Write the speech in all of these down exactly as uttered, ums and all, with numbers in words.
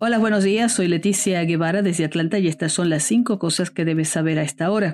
Hola, buenos días. Soy Leticia Guevara desde Atlanta y estas son las cinco cosas que debes saber a esta hora.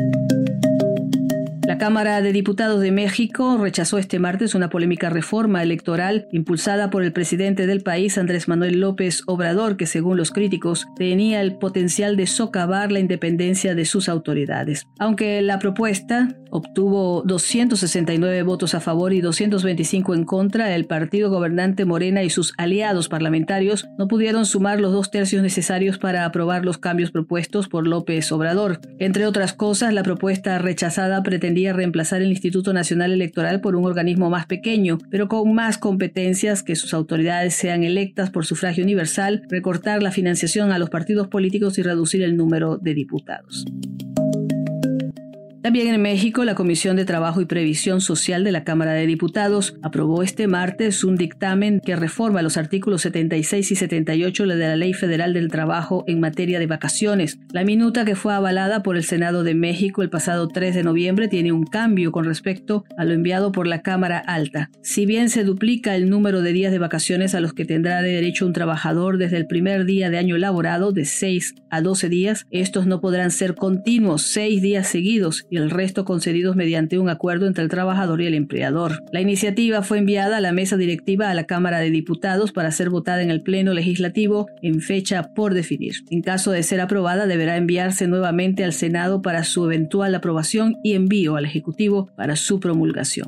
La Cámara de Diputados de México rechazó este martes una polémica reforma electoral impulsada por el presidente del país, Andrés Manuel López Obrador, que según los críticos tenía el potencial de socavar la independencia de sus autoridades. Aunque la propuesta obtuvo doscientos sesenta y nueve votos a favor y doscientos veinticinco en contra, el partido gobernante Morena y sus aliados parlamentarios no pudieron sumar los dos tercios necesarios para aprobar los cambios propuestos por López Obrador. Entre otras cosas, la propuesta rechazada pretendía reemplazar el Instituto Nacional Electoral por un organismo más pequeño, pero con más competencias, que sus autoridades sean electas por sufragio universal, recortar la financiación a los partidos políticos y reducir el número de diputados. También en México, la Comisión de Trabajo y Previsión Social de la Cámara de Diputados aprobó este martes un dictamen que reforma los artículos setenta y seis y setenta y ocho de la Ley Federal del Trabajo en materia de vacaciones. La minuta, que fue avalada por el Senado de México el pasado tres de noviembre, tiene un cambio con respecto a lo enviado por la Cámara Alta. Si bien se duplica el número de días de vacaciones a los que tendrá derecho un trabajador desde el primer día de año laborado, de seis a doce días, estos no podrán ser continuos, seis días seguidos, y el resto concedidos mediante un acuerdo entre el trabajador y el empleador. La iniciativa fue enviada a la mesa directiva a la Cámara de Diputados para ser votada en el Pleno Legislativo en fecha por definir. En caso de ser aprobada, deberá enviarse nuevamente al Senado para su eventual aprobación y envío al Ejecutivo para su promulgación.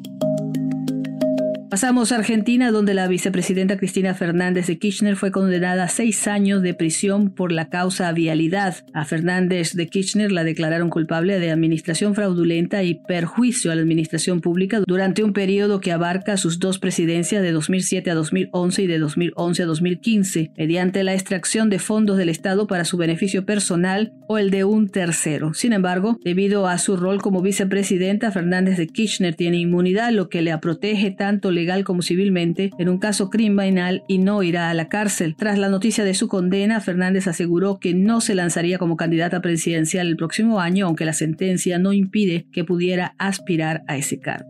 Pasamos a Argentina, donde la vicepresidenta Cristina Fernández de Kirchner fue condenada a seis años de prisión por la causa vialidad. A Fernández de Kirchner la declararon culpable de administración fraudulenta y perjuicio a la administración pública durante un periodo que abarca sus dos presidencias de dos mil siete a dos mil once y de dos mil once a dos mil quince, mediante la extracción de fondos del Estado para su beneficio personal o el de un tercero. Sin embargo, debido a su rol como vicepresidenta, Fernández de Kirchner tiene inmunidad, lo que la protege tanto legal como civilmente en un caso criminal y no irá a la cárcel. Tras la noticia de su condena, Fernández aseguró que no se lanzaría como candidata presidencial el próximo año, aunque la sentencia no impide que pudiera aspirar a ese cargo.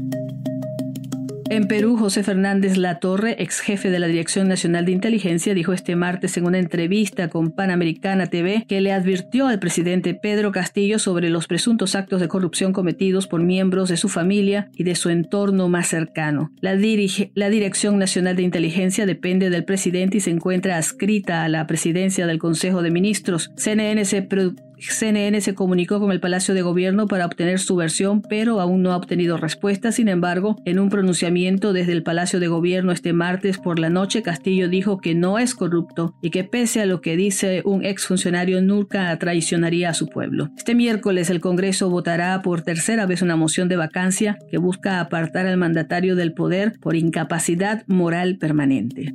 En Perú, José Fernández Latorre, ex jefe de la Dirección Nacional de Inteligencia, dijo este martes en una entrevista con Panamericana T V que le advirtió al presidente Pedro Castillo sobre los presuntos actos de corrupción cometidos por miembros de su familia y de su entorno más cercano. La, dirige, la Dirección Nacional de Inteligencia depende del presidente y se encuentra adscrita a la presidencia del Consejo de Ministros. C N N se C N N se comunicó con el Palacio de Gobierno para obtener su versión, pero aún no ha obtenido respuesta. Sin embargo, en un pronunciamiento desde el Palacio de Gobierno este martes por la noche, Castillo dijo que no es corrupto y que pese a lo que dice un exfuncionario nunca traicionaría a su pueblo. Este miércoles el Congreso votará por tercera vez una moción de vacancia que busca apartar al mandatario del poder por incapacidad moral permanente.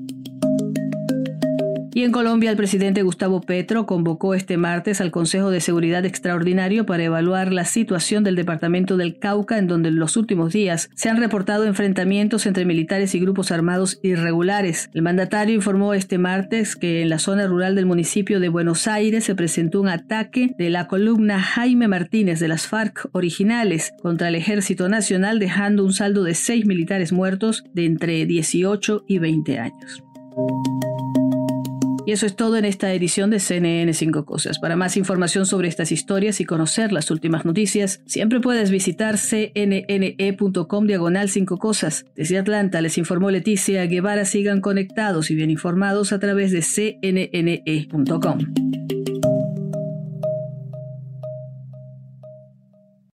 Y en Colombia, el presidente Gustavo Petro convocó este martes al Consejo de Seguridad Extraordinario para evaluar la situación del departamento del Cauca, en donde en los últimos días se han reportado enfrentamientos entre militares y grupos armados irregulares. El mandatario informó este martes que en la zona rural del municipio de Buenos Aires se presentó un ataque de la columna Jaime Martínez de las FARC originales contra el Ejército Nacional, dejando un saldo de seis militares muertos de entre dieciocho y veinte años. Y eso es todo en esta edición de C N N cinco Cosas. Para más información sobre estas historias y conocer las últimas noticias, siempre puedes visitar cnne.com diagonal cinco Cosas. Desde Atlanta les informó Leticia Guevara. Sigan conectados y bien informados a través de c n n e punto com.